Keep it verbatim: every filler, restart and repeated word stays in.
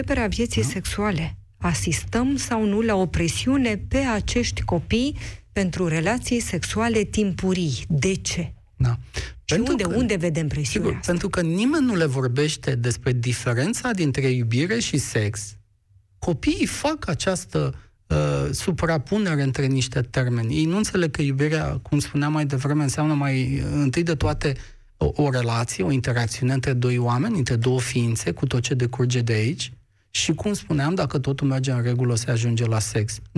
începerea vieții da? sexuale. Asistăm sau nu la o presiune pe acești copii pentru relații sexuale timpurii. De ce? Da. Și pentru unde, că, unde vedem presiunea sigur, asta? Pentru că nimeni nu le vorbește despre diferența dintre iubire și sex. Copiii fac această uh, suprapunere între niște termeni. Ei nu înțeleg că iubirea, cum spuneam mai devreme, înseamnă mai întâi de toate o, o relație, o interacțiune între doi oameni, între două ființe, cu tot ce decurge de aici. Și, cum spuneam, dacă totul merge în regulă, se ajunge la sex.